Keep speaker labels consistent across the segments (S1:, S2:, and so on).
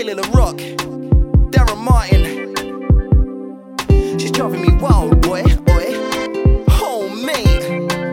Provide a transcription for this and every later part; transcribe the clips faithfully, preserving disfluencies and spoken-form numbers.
S1: Killer the Rock, Darren Martin. She's driving me wild, boy, boy. Homemade.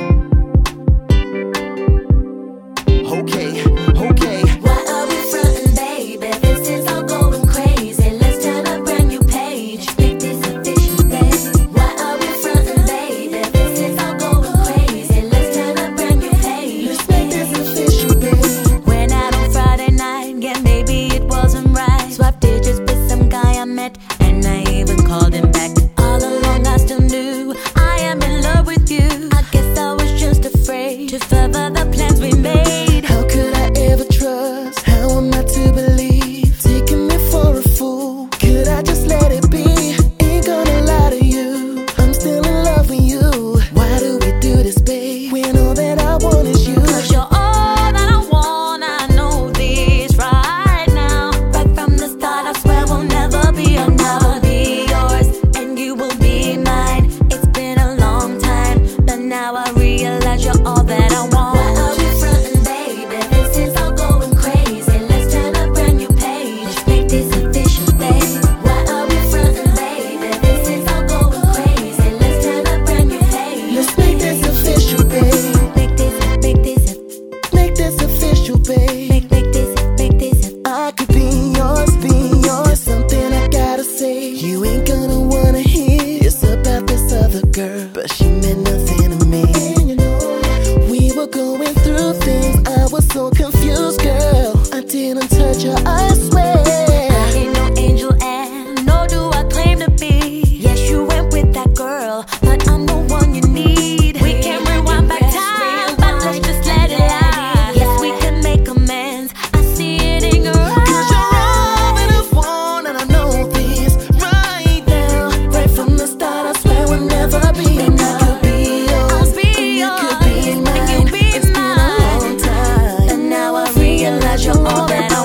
S1: Okay, okay.
S2: Why are we frontin', baby? This is all going crazy. Let's turn a brand new page. Make this official, babe. Why are we frontin', baby? This is all going crazy. Let's turn a brand new page.
S3: Let's make this official, babe.
S2: Went out on Friday night, yeah, maybe it wasn't right. Swapped digits with some guy I met, and I even called him back. All along I still knew I am in love with you. I guess I was just afraid to further the plans we made.
S3: How could I ever trust? How am I to believe? Taking me for a fool. Could I just let it be? Ain't gonna lie to you, I'm still in love with you. Why do we do this, babe, when all that I want is you?
S2: Cause you're all that I want, I know this right now. Right from the start, I swear we'll never be another. Be yours, and you will be mine. It's been a long time, but now I realize you're all that I want. Why are we frontin', baby? This is all going crazy. Let's turn a brand new page. Let's make this official, babe. Why are we frontin', baby? This is all going crazy. Let's turn a brand new page.
S3: Let's make this official, babe.
S2: Make this, make this,
S3: Make this official, babe.
S2: make, make this, make this.
S3: I could be yours, be yours. There's something I gotta say. You ain't gonna wanna hear. It's about this other girl, but she meant nothing to me. And you know, we were going through things. I was so confused, girl. I didn't touch her, I swear.
S2: I ain't no angel and nor do I claim to be. Yes, you went with that girl, but I'm the one you need. We can rewind back time, but let's just let it lie. Yes, we can make amends. I see it in your
S3: Cause you're all that
S2: eyes.
S3: I want, and I know this right now. Right from the start, I swear we'll never be enough. I could be yours,
S2: I'll be
S3: and you
S2: yours,
S3: could be
S2: and
S3: mine.
S2: you'll be
S3: It's been a long
S2: mine.
S3: time,
S2: And now I realize you're all that I